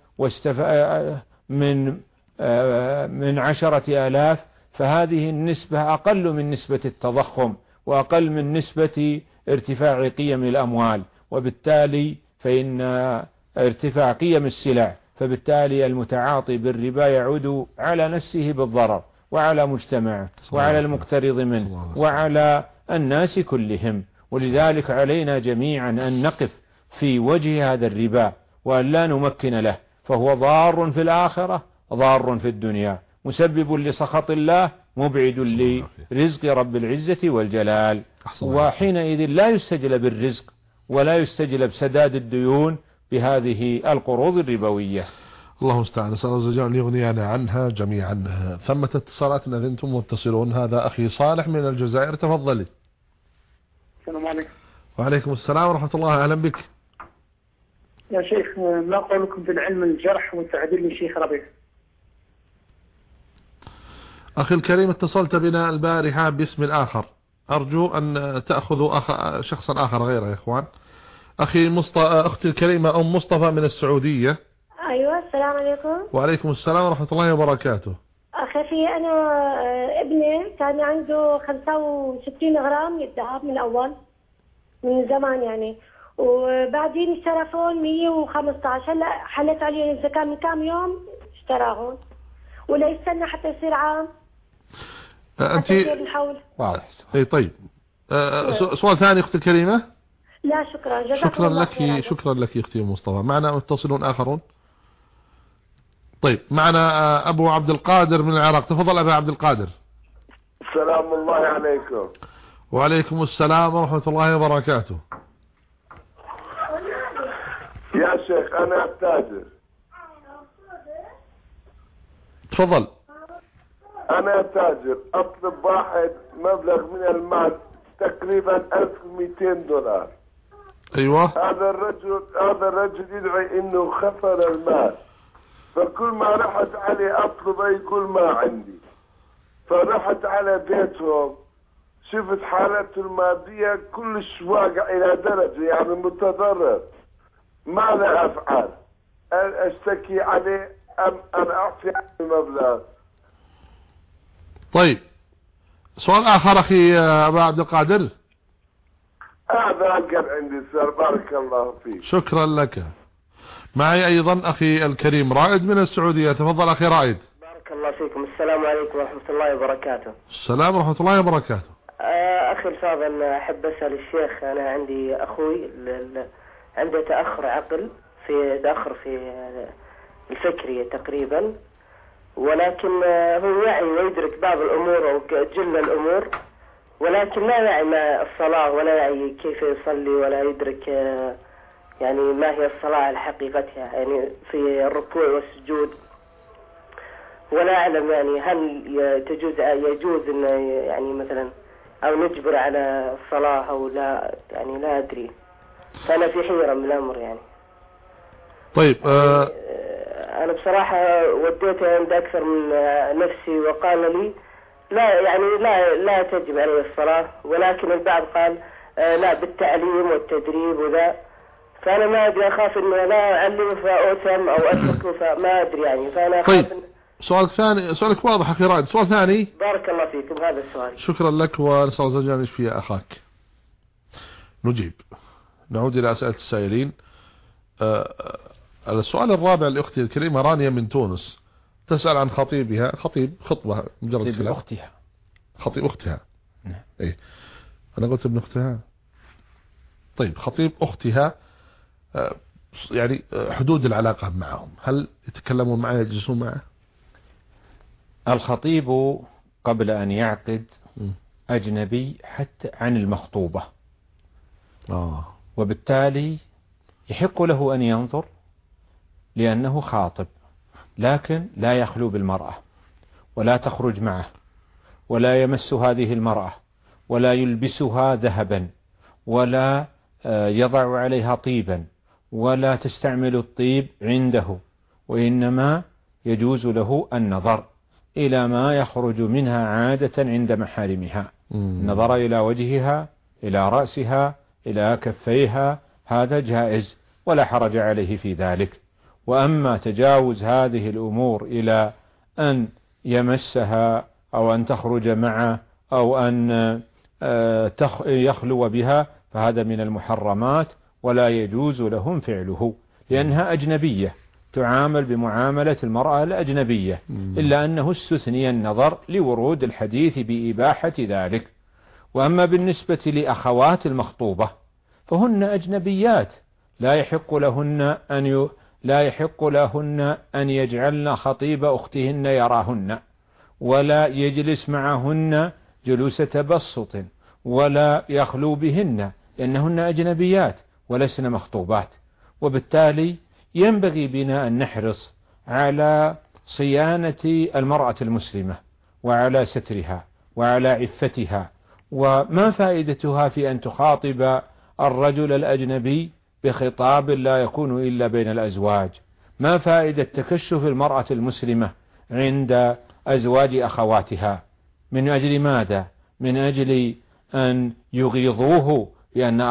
من 10,000، فهذه النسبة أقل من نسبة التضخم وأقل من نسبة ارتفاع قيم الأموال، وبالتالي فإن ارتفاع قيم السلع، فبالتالي المتعاطي بالربا يعود على نفسه بالضرر وعلى مجتمعه وعلى المقترض منه وعلى الناس كلهم. ولذلك علينا جميعا أن نقف في وجه هذا الربا وأن لا نمكن له، فهو ضار في الآخرة ضار في الدنيا، مسبب لسخط الله، مبعد لرزق رب العزة والجلال. وحينئذ لا يستجلب الرزق ولا يستجلب سداد الديون بهذه القروض الربوية. الله المستعان. نسأل الله جل وعلا يغنينا عنها جميعا. ثمة اتصالات إن أنتم متصلون. هذا أخي صالح من الجزائر، تفضلي. السلام عليكم. وعليكم السلام ورحمة الله، أهلا بك يا شيخ. ما قولكم في العلم الجرح والتعديل للشيخ ربيع؟ أخي الكريم، اتصلت بنا البارحة باسم آخر، أرجو أن تأخذوا شخصا آخر غيره يا إخوان. أختي الكريمة أم مصطفى من السعودية. أيوة، السلام عليكم. وعليكم السلام ورحمة الله وبركاته. أخي أنا ابني كان عنده 65 غرام الذهب من أول، من زمان يعني، وبعدين اشترى فون 115. هلا حلت عليه الزكاة من كام يوم اشتراهم، ولا يستنى حتى يصير عام أنت واضح. اي طيب. سؤال ثاني أختي الكريمة. لا شكرا، جزاكم الله خير. شكرا لك أختي مصطفى. معنا متصلون آخرون. طيب، معنا أبو عبد القادر من العراق، تفضل أبو عبد القادر. السلام الله عليكم. وعليكم السلام ورحمة الله وبركاته. يا شيخ أنا تاجر. تفضل. أنا تاجر، أطلب واحد مبلغ من المال تقريبا 1200 دولار. أيوة. هذا الرجل يدعي إنه خسر المال، فكل ما رحت عليه أطلبه يقول ما عندي، فرحت على بيتهم شفت حالته المادية كلش واقع إلى درجة يعني متضرر. ماذا أفعل؟ أشتكي عليه أم أنا أعطي المبلغ؟ طيب، سؤال آخر أخي أبا عبد القادر. هذا أقل عندي سر، بارك الله فيك. شكرا لك. معي أيضا أخي الكريم رائد من السعودية، تفضل أخي رائد. بارك الله فيكم. السلام عليكم ورحمة الله وبركاته. السلام ورحمة الله وبركاته. أخي الفاضل، أحب أسأل الشيخ، أنا عندي أخوي عنده تأخر عقل، تأخر في الفكري تقريبا، ولكن هو يعي ويدرك بعض الأمور أو جل الأمور، ولكن لا يعي ما الصلاة ولا يعي كيف يصلي ولا يدرك يعني ما هي الصلاة على حقيقتها، يعني في الركوع والسجود، ولا أعلم يعني هل يجوز إن يعني مثلا أو نجبر على الصلاة أو لا، يعني لا أدري، فأنا في حيرة من الأمر يعني. طيب أنا بصراحة وديته عند أكثر من نفسي وقال لي لا، يعني لا تجب عليه الصلاة، ولكن البعض قال لا بالتعليم والتدريب وذا، فأنا ما أدري، أخاف إنه لا أعلم فأؤثم أو أتركه، فما أدري يعني، فأنا أخاف. طيب، سؤال ثاني. سؤالك واضح أخي رائد. سؤال ثاني. بارك الله فيكم. هذا السؤال. شكرا لك، ونسأل الله أن يشفي أخاك. نجيب. نعود إلى أسئلة السائلين. السؤال الرابع لأختي الكريمة رانيا من تونس، تسأل عن خطيبها، خطبة مجرد خطيب أختها. خطيب أختها. إيه أنا قلت ابن أختها. طيب خطيب أختها، يعني حدود العلاقة معهم، هل يتكلمون معه يجلسون معه؟ الخطيب قبل أن يعقد أجنبي حتى عن المخطوبة، وبالتالي يحق له أن ينظر لأنه خاطب، لكن لا يخلو بالمرأة ولا تخرج معه ولا يمس هذه المرأة ولا يلبسها ذهبا ولا يضع عليها طيبا ولا تستعمل الطيب عنده، وإنما يجوز له النظر إلى ما يخرج منها عادة عند محارمها، النظر إلى وجهها، إلى رأسها، إلى كفيها، هذا جائز ولا حرج عليه في ذلك. وأما تجاوز هذه الأمور إلى أن يمسها أو أن تخرج معه أو أن يخلو بها فهذا من المحرمات ولا يجوز لهم فعله، لأنها أجنبية تعامل بمعاملة المرأة الأجنبية، إلا أنه استثني النظر لورود الحديث بإباحة ذلك. وأما بالنسبة لأخوات المخطوبة فهن أجنبيات لا يحق لهن أن يجعلن خطيب أختهن يراهن ولا يجلس معهن جلوس تبسط ولا يخلو بهن، لأنهن أجنبيات ولسن مخطوبات. وبالتالي ينبغي بنا أن نحرص على صيانة المرأة المسلمة وعلى سترها وعلى عفتها. وما فائدتها في أن تخاطب الرجل الأجنبي بخطاب لا يكون إلا بين الأزواج؟ ما فائدة تكشف المرأة المسلمة عند أزواج أخواتها؟ من أجل ماذا؟ من أجل أن يغيظوه بأن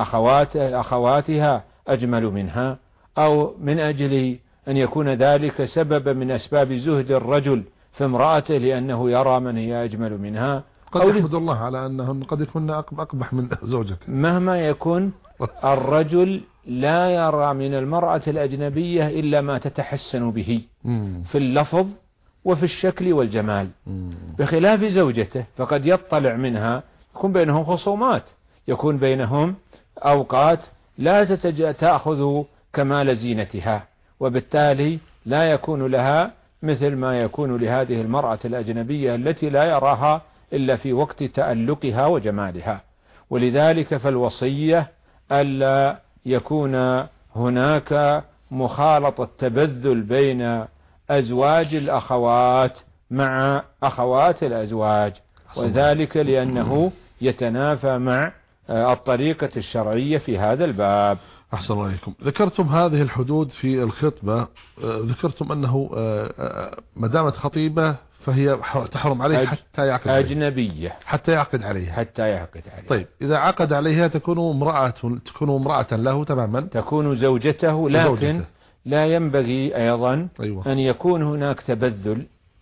أخواتها أجمل منها، أو من أجل أن يكون ذلك سبب من أسباب زهد الرجل في امرأته لأنه يرى من هي أجمل منها؟ قد يحمد الله على أنهم قد يكون أقبح من زوجته. مهما يكون الرجل لا يرى من المرأة الأجنبية إلا ما تتحسن به في اللفظ وفي الشكل والجمال، بخلاف زوجته فقد يطلع منها، يكون بينهم خصومات، يكون بينهم أوقات لا تأخذ كمال زينتها، وبالتالي لا يكون لها مثل ما يكون لهذه المرأة الأجنبية التي لا يراها إلا في وقت تألقها وجمالها. ولذلك فالوصية ألا يكون هناك مخالطة تبذل بين أزواج الأخوات مع أخوات الأزواج، وذلك لأنه يتنافى مع الطريقة الشرعية في هذا الباب. أحسن الله عليكم. ذكرتم هذه الحدود في الخطبة، ذكرتم أنه مدامة خطيبة فهي تحرم عليه حتى يعقد عليها، أجنبية حتى يعقد عليها. طيب إذا عقد عليها تكون امرأة له تماما، تكون زوجته، لكن لا ينبغي أيضا أن يكون هناك تبذل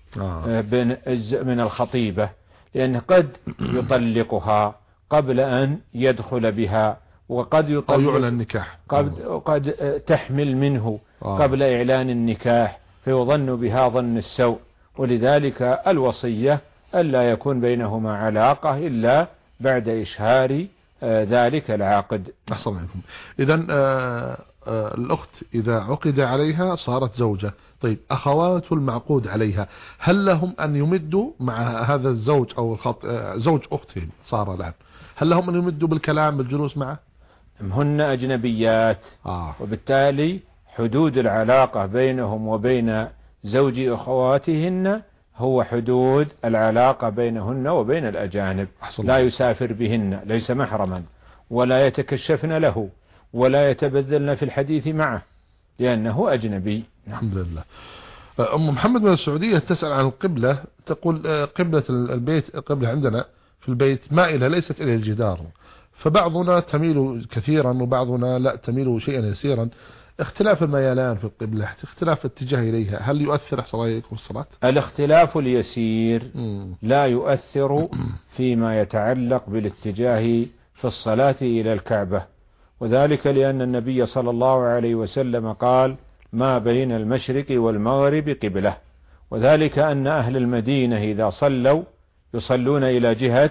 من الخطيبة، لأنه قد يطلقها قبل أن يدخل بها، وقد يعلن النكاح، قد تحمل منه قبل إعلان النكاح فيظن بها ظن السوء. ولذلك الوصية ألا يكون بينهما علاقة إلا بعد إشهار ذلك العقد. أحسن عليكم. إذن الأخت إذا عقد عليها صارت زوجة، طيب أخوات المعقود عليها هل لهم أن يمدوا مع هذا الزوج أو زوج أختهم صار الآن، هل لهم أن يمدوا بالكلام بالجلوس معه؟ هن أجنبيات، وبالتالي حدود العلاقة بينهم وبين زوج أخواتهن هو حدود العلاقة بينهن وبين الأجانب. لا يسافر بهن، ليس محرما، ولا يتكشفن له، ولا يتبذلن في الحديث معه لأنه أجنبي. الحمد لله. أم محمد من السعودية تسأل عن القبلة، تقول قبلة البيت، قبلة عندنا في البيت مائلة ليست إلى الجدار، فبعضنا تميل كثيرا وبعضنا لا تميل شيئا يسيرا. اختلاف الميلان في القبلة، اختلاف الاتجاه إليها، هل يؤثر أحسن عليكم الصلاة؟ الاختلاف اليسير لا يؤثر فيما يتعلق بالاتجاه في الصلاة إلى الكعبة، وذلك لأن النبي صلى الله عليه وسلم قال: ما بين المشرق والمغرب قبلة، وذلك أن أهل المدينة إذا صلوا يصلون إلى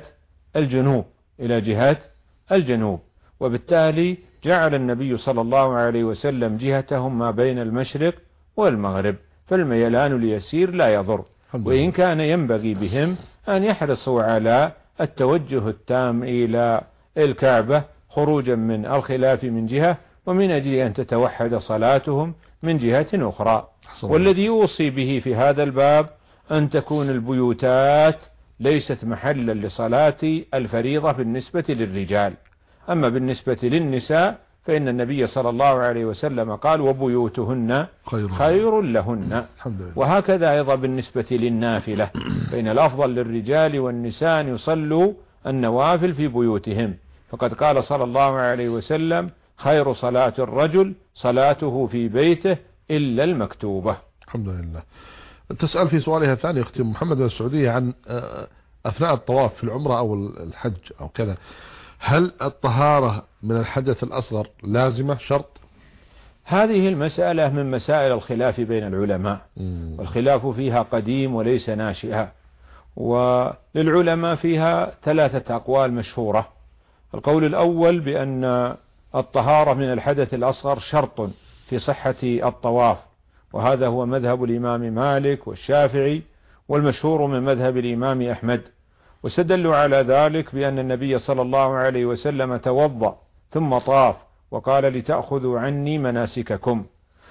جهة الجنوب، وبالتالي جعل النبي صلى الله عليه وسلم جهتهم ما بين المشرق والمغرب، فالميلان اليسير لا يضر، وإن كان ينبغي بهم أن يحرصوا على التوجه التام إلى الكعبة خروجا من الخلاف من جهة، ومن أجل أن تتوحد صلاتهم من جهة أخرى. والذي يوصي به في هذا الباب أن تكون البيوتات ليست محلا لصلاة الفريضة بالنسبة للرجال، أما بالنسبة للنساء فإن النبي صلى الله عليه وسلم قال: وبيوتهن خير لهن. وهكذا أيضا بالنسبة للنافلة، فإن الأفضل للرجال والنساء أن يصلوا النوافل في بيوتهم، فقد قال صلى الله عليه وسلم: خير صلاة الرجل صلاته في بيته إلا المكتوبة. الحمد لله. تسأل في سؤالها الثاني أختي محمد من السعودية عن أثناء الطواف في العمرة أو الحج أو كذا، هل الطهارة من الحدث الأصغر لازمة شرط؟ هذه المسألة من مسائل الخلاف بين العلماء، والخلاف فيها قديم وليس ناشئا، وللعلماء فيها 3 أقوال مشهورة. القول الأول بأن الطهارة من الحدث الأصغر شرط في صحة الطواف، وهذا هو مذهب الإمام مالك والشافعي، والمشهور من مذهب الإمام أحمد، واستدلوا على ذلك بأن النبي صلى الله عليه وسلم توضأ ثم طاف وقال: لتأخذوا عني مناسككم.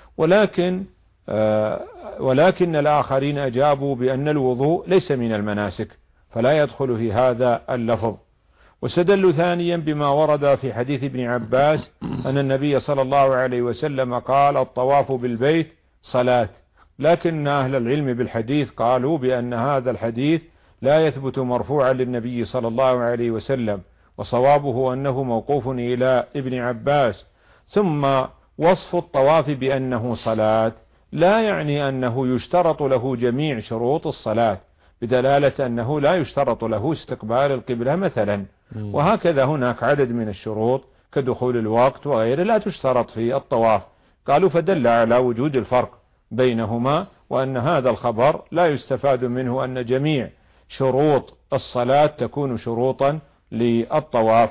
ولكن الآخرين أجابوا بأن الوضوء ليس من المناسك، فلا يدخل في هذا اللفظ. واستدلوا ثانيا بما ورد في حديث ابن عباس أن النبي صلى الله عليه وسلم قال: الطواف بالبيت صلاة، لكن أهل العلم بالحديث قالوا بأن هذا الحديث لا يثبت مرفوعا للنبي صلى الله عليه وسلم، وصوابه أنه موقوف إلى ابن عباس. ثم وصف الطواف بأنه صلاة لا يعني أنه يشترط له جميع شروط الصلاة، بدلالة أنه لا يشترط له استقبال القبلة مثلا، وهكذا هناك عدد من الشروط كدخول الوقت وغيره لا تشترط في الطواف. قالوا فدل على وجود الفرق بينهما، وأن هذا الخبر لا يستفاد منه أن جميع شروط الصلاة تكون شروطا للطواف.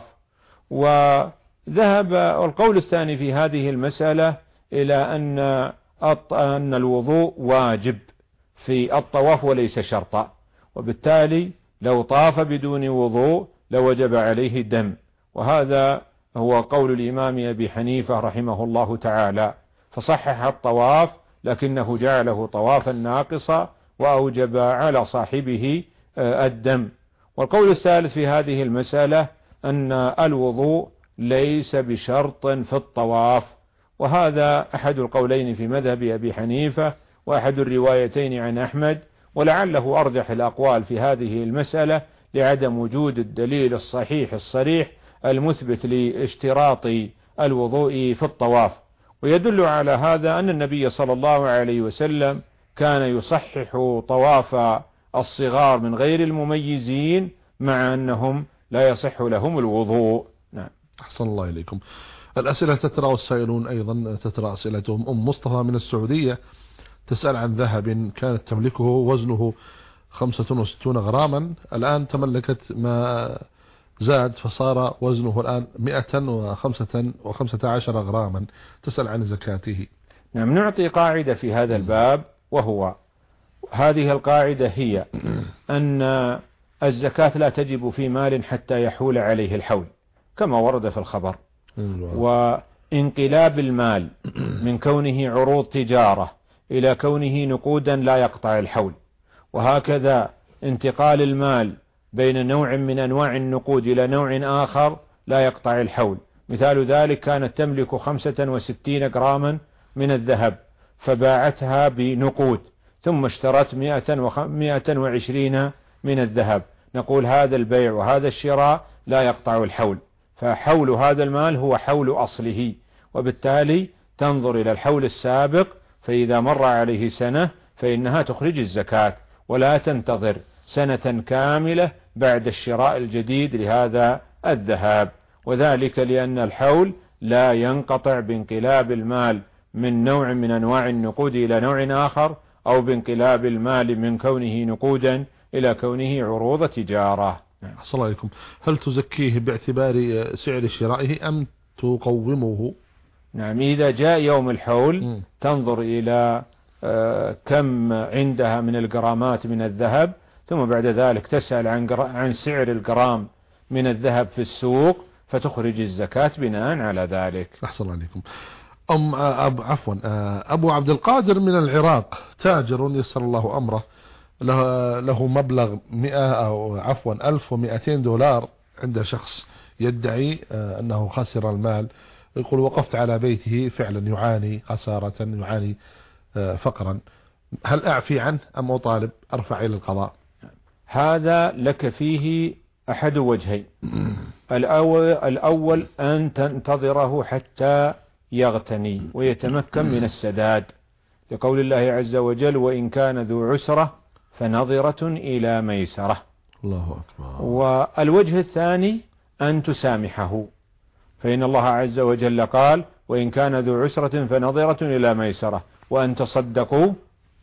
وذهب القول الثاني في هذه المسألة إلى أن الوضوء واجب في الطواف وليس شرطا، وبالتالي لو طاف بدون وضوء لوجب عليه الدم، وهذا هو قول الإمام أبي حنيفة رحمه الله تعالى، فصحح الطواف لكنه جعله طوافا ناقصا وأوجب على صاحبه الدم. والقول الثالث في هذه المسألة أن الوضوء ليس بشرط في الطواف، وهذا أحد القولين في مذهب أبي حنيفة وأحد الروايتين عن أحمد، ولعله أرجح الأقوال في هذه المسألة لعدم وجود الدليل الصحيح الصريح المثبت لاشتراط الوضوء في الطواف. ويدل على هذا أن النبي صلى الله عليه وسلم كان يصحح طواف الصغار من غير المميزين مع أنهم لا يصح لهم الوضوء. نعم. أحسن الله إليكم. الأسئلة تترى والسائلون أيضا تترى أسئلتهم. أم مصطفى من السعودية تسأل عن ذهب كانت تملكه وزنه 65 غراما، الآن تملكت ما زاد فصار وزنه الآن 115 غراما، تسأل عن زكاته. نعم، نعطي قاعدة في هذا الباب، وهو هذه القاعدة هي أن الزكاة لا تجب في مال حتى يحول عليه الحول كما ورد في الخبر، وانقلاب المال من كونه عروض تجارة إلى كونه نقودا لا يقطع الحول، وهكذا انتقال المال بين نوع من أنواع النقود إلى نوع آخر لا يقطع الحول. مثال ذلك كانت تملك 65 جراما من الذهب فباعتها بنقود ثم اشترت 120 من الذهب، نقول هذا البيع وهذا الشراء لا يقطع الحول، فحول هذا المال هو حول أصله، وبالتالي تنظر إلى الحول السابق، فإذا مر عليه سنة فإنها تخرج الزكاة، ولا تنتظر سنة كاملة بعد الشراء الجديد لهذا الذهب، وذلك لأن الحول لا ينقطع بانقلاب المال من نوع من أنواع النقود إلى نوع آخر، أو بانقلاب المال من كونه نقودا إلى كونه عروض تجارة. أحسن الله عليكم. هل تزكيه باعتبار سعر شرائه أم تقومه؟ نعم، إذا جاء يوم الحول تنظر إلى كم عندها من الجرامات من الذهب، ثم بعد ذلك تسأل عن سعر الجرام من الذهب في السوق فتخرج الزكاة بناء على ذلك. أحسن الله عليكم. أبو عبد القادر من العراق، تاجر يسر الله أمره، له مبلغ 1200 دولار عند شخص يدعي أنه خسر المال. يقول وقفت على بيته فعلا يعاني خسارة، يعاني فقرا، هل أعفي عنه أم أطالب أرفع إلى القضاء؟ هذا لك فيه أحد وجهين. الأول أن تنتظره حتى يغتني ويتمكن من السداد، لقول الله عز وجل وإن كان ذو عسرة فنظرة إلى ميسرة. الله أكبر. والوجه الثاني أن تسامحه، فإن الله عز وجل قال وإن كان ذو عسرة فنظرة إلى ميسرة وأن تصدقوا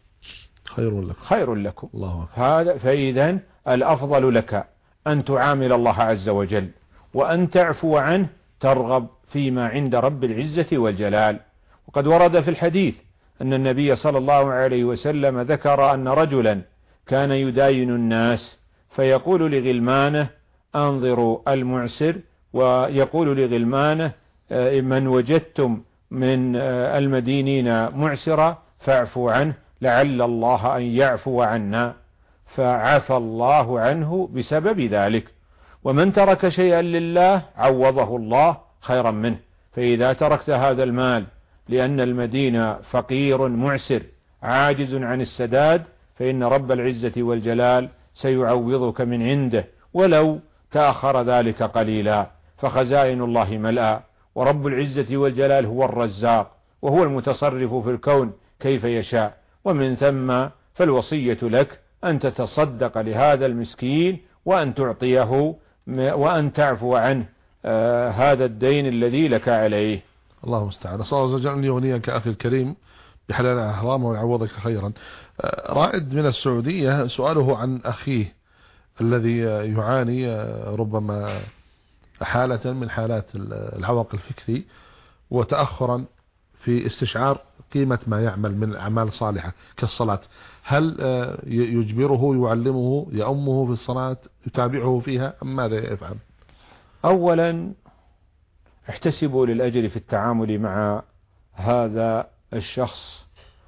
خير لكم. الله أكبر. هذا فإذا الأفضل لك أن تعامل الله عز وجل وأن تعفو عنه، ترغب فيما عند رب العزة والجلال. وقد ورد في الحديث أن النبي صلى الله عليه وسلم ذكر أن رجلا كان يداين الناس فيقول لغلمانه أنظروا المعسر، ويقول لغلمانه من وجدتم من المدينين معسرا فاعفوا عنه لعل الله أن يعفو عنا، فعفى الله عنه بسبب ذلك. ومن ترك شيئا لله عوضه الله خيرا منه. فإذا تركت هذا المال لأن المدينة فقير معسر عاجز عن السداد، فإن رب العزة والجلال سيعوضك من عنده ولو تأخر ذلك قليلا، فخزائن الله ملأى، ورب العزة والجلال هو الرزاق وهو المتصرف في الكون كيف يشاء. ومن ثم فالوصية لك أن تتصدق لهذا المسكين وأن تعطيه وأن تعفو عنه هذا الدين الذي لك عليه. الله المستعان. صلى الله عليه وسلم يغنيك أخي الكريم بحلال حرامه ويعوضك خيرا. رائد من السعودية سؤاله عن أخيه الذي يعاني ربما حالة من حالات العوق الفكري وتأخرا في استشعار قيمة ما يعمل من أعمال صالحة كالصلاة، هل يجبره يعلمه يأمه في الصلاة يتابعه فيها أم ماذا يفعل؟ أولا احتسبوا للأجر في التعامل مع هذا الشخص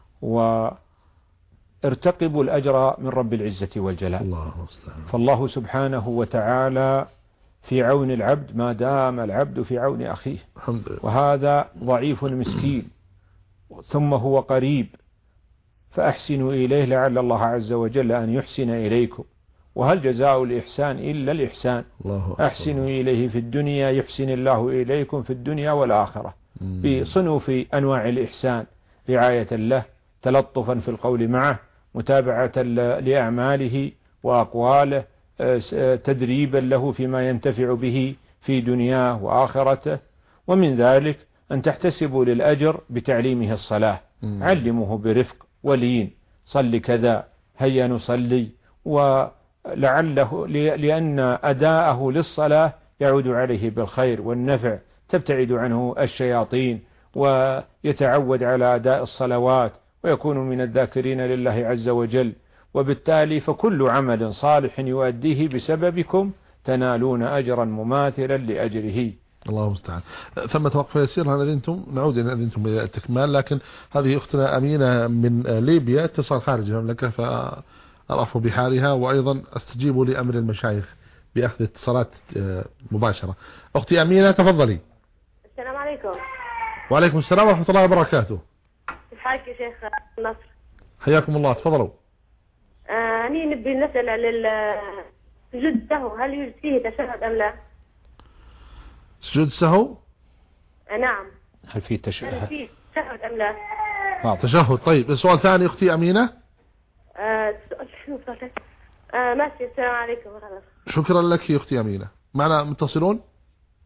وارتقبوا الأجر من رب العزة والجلال. فالله سبحانه وتعالى في عون العبد ما دام العبد في عون أخيه، وهذا ضعيف مسكين ثم هو قريب، فأحسنوا إليه لعل الله عز وجل أن يحسن إليكم، وهل جزاء الإحسان إلا الإحسان. أحسنوا إليه في الدنيا يحسن الله إليكم في الدنيا والآخرة، بصنوف أنواع الإحسان، رعاية له، تلطفا في القول معه، متابعة لأعماله وأقواله، تدريبا له فيما ينتفع به في دنياه وآخرته. ومن ذلك أن تحتسبوا للأجر بتعليمه الصلاة، علمه برفق ولين، صل كذا، هيا نصلي، ولعله لأن أداءه للصلاة يعود عليه بالخير والنفع، تبتعد عنه الشياطين ويتعود على أداء الصلوات ويكون من الذاكرين لله عز وجل. وبالتالي فكل عمل صالح يؤديه بسببكم تنالون أجرا مماثلا لأجره. الله المستعان. ثم توقف يسير، هل أذنتم نعود إن أذنتم بالتكمال، لكن هذه أختنا أمينة من ليبيا اتصال خارج المملكة فأرفع بحالها، وأيضا استجيب لأمر المشايخ بأخذ اتصالات مباشرة. أختي أمينة تفضلي. السلام عليكم. وعليكم السلام ورحمة الله وبركاته. كيف حالك يا شيخ نصر؟ حياكم الله، تفضلوا. أنا نبي نسأل عن سجود السهو، هل يوجد فيه تشهد أم لا؟ سجود السهو؟ نعم. هل فيه تشهد أم لا؟ تشهد. طيب السؤال الثاني أختي أمينة. شنو ماشي. السلام عليكم. شكرا لك يا أختي أمينة. معنا متصلون؟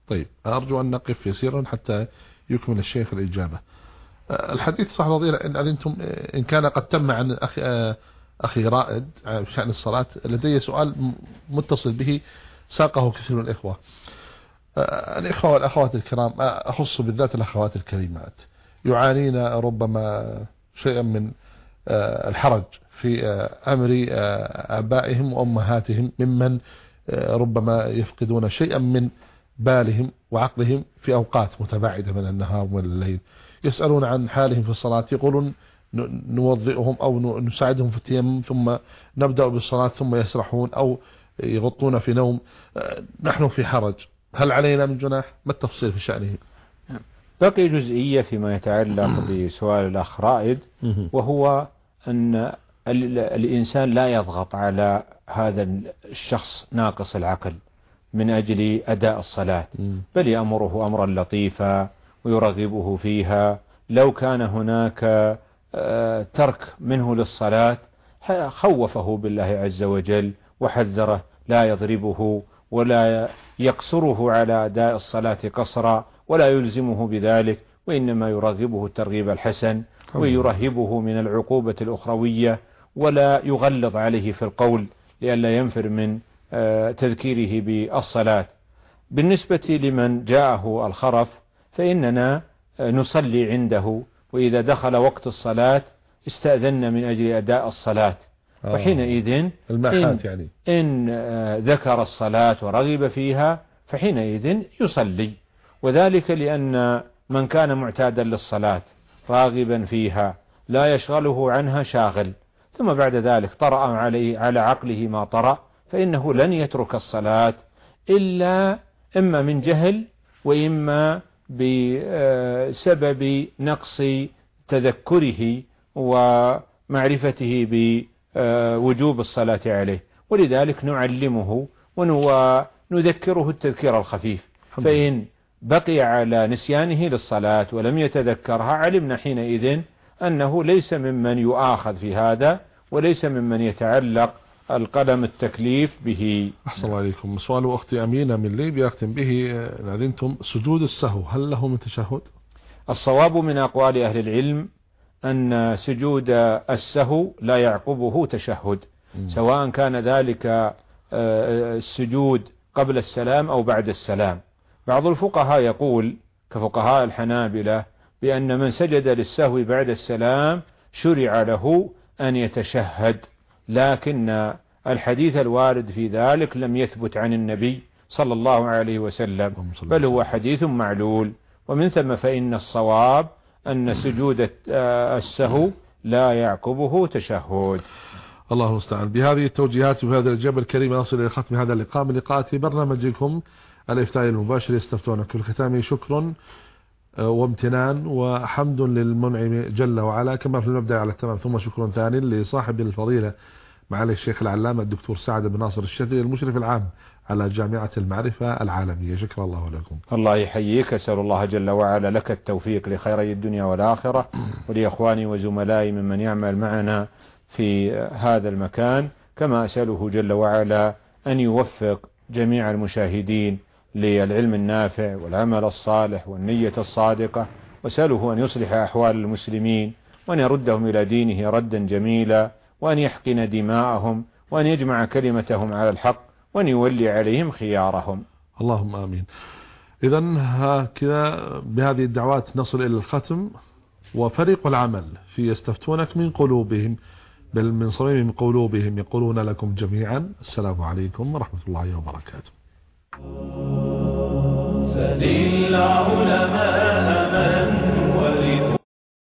طيب أرجو أن نقف يسيرا حتى يكمل الشيخ الإجابة. الحديث صح رضي إن أذنتم إن كان قد تم عن أخي رائد بشأن الصلاة، لدي سؤال متصل به ساقه كثير من الإخوة. الإخوة والأخوات الكرام، أخص بالذات الأخوات الكريمات، يعانين ربما شيئا من الحرج في أمر آبائهم وأمهاتهم، ممن ربما يفقدون شيئا من بالهم وعقلهم في أوقات متباعدة من النهار ومن الليل، يسألون عن حالهم في الصلاة، يقولون نوضئهم أو نساعدهم في التيمم ثم نبدأ بالصلاة، ثم يسرحون أو يغطون في نوم. نحن في حرج، هل علينا من جناح؟ ما التفصيل في شأنه؟ بقي جزئية فيما يتعلق بسؤال الأخ رائد، وهو أن الإنسان لا يضغط على هذا الشخص ناقص العقل من أجل أداء الصلاة، بل يأمره أمرا لطيفا ويرغبه فيها. لو كان هناك ترك منه للصلاة خوفه بالله عز وجل وحذره، لا يضربه ولا يقصره على أداء الصلاة قصرا ولا يلزمه بذلك، وإنما يرغبه الترغيب الحسن ويرهبه من العقوبة الأخروية، ولا يغلظ عليه في القول لئلا ينفر من تذكيره بالصلاة. بالنسبة لمن جاءه الخرف فإننا نصلي عنده، وإذا دخل وقت الصلاة استأذن من أجل أداء الصلاة، وحينئذ إن ذكر الصلاة ورغب فيها فحينئذ يصلي، وذلك لأن من كان معتادا للصلاة راغبا فيها لا يشغله عنها شاغل، ثم بعد ذلك طرأ على عقله ما طرأ، فإنه لن يترك الصلاة إلا إما من جهل وإما بسبب نقص تذكره ومعرفته بوجوب الصلاة عليه، ولذلك نعلمه ونذكره التذكير الخفيف، فإن بقي على نسيانه للصلاة ولم يتذكرها علمنا حينئذ أنه ليس ممن يؤاخذ في هذا، وليس ممن يتعلق القلم التكليف به. أحسن الله عليكم. سؤال أختي أمينة من ليبيا أختم به إن أذنتم، سجود السهو هل له من تشهد؟ الصواب من أقوال أهل العلم أن سجود السهو لا يعقبه تشهد، سواء كان ذلك السجود قبل السلام أو بعد السلام. بعض الفقهاء يقول كفقهاء الحنابلة بأن من سجد للسهو بعد السلام شرع له أن يتشهد، لكن الحديث الوارد في ذلك لم يثبت عن النبي صلى الله عليه وسلم، بل هو حديث معلول، ومن ثم فإن الصواب أن سجود السهو لا يعقبه تشهد. الله المستعان. بهذه التوجيهات وبهذا الإجابة الكريمة نصل إلى ختم هذا اللقاء من لقاءات برنامجكم الإفتاء المباشر يستفتونك. في الختام شكر وامتنان وحمد للمنعم جل وعلا كما في المبدأ على التمام، ثم شكر ثاني لصاحب الفضيلة معالي الشيخ العلامة الدكتور سعد بن ناصر الشذلي المشرف العام على جامعة المعرفة العالمية. شكرا الله لكم. الله يحييك، أسأل الله جل وعلا لك التوفيق لخيري الدنيا والآخرة، ولإخواني وزملائي ممن يعمل معنا في هذا المكان، كما أسأله جل وعلا أن يوفق جميع المشاهدين للعلم النافع والعمل الصالح والنية الصادقة، وأسأله أن يصلح أحوال المسلمين وأن يردهم إلى دينه ردا جميلا، وأن يحقن دماءهم وأن يجمع كلمتهم على الحق وأن يولي عليهم خيارهم. اللهم آمين. إذن هكذا بهذه الدعوات نصل إلى الختم. وفريق العمل في يستفتونك من قلوبهم بل من صميم قلوبهم يقولون لكم جميعا السلام عليكم ورحمة الله وبركاته.